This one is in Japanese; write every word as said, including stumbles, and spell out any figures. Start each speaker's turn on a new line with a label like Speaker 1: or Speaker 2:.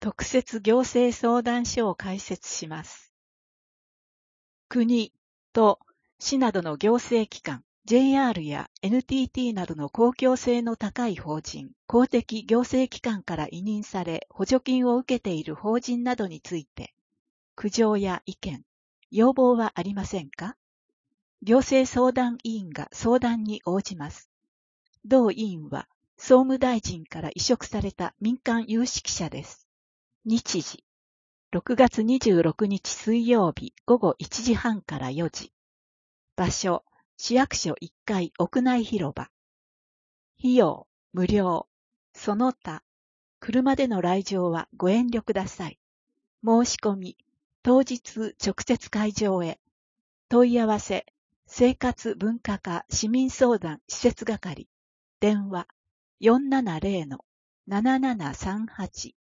Speaker 1: 特設行政相談所を開設します。国と市などの行政機関、ジェイアール や エヌティーティー などの公共性の高い法人、公的行政機関から委任され補助金を受けている法人などについて、苦情や意見、要望はありませんか？行政相談委員が相談に応じます。同委員は総務大臣から委嘱された民間有識者です。日時、ろくがつにじゅうろくにち水曜日午後いちじはんからよじ。場所、市役所いっかい屋内広場。費用、無料。その他、車での来場はご遠慮ください。申し込み、当日直接会場へ。問い合わせ、生活文化課市民相談施設係。電話、よんななゼロのななななさんはち。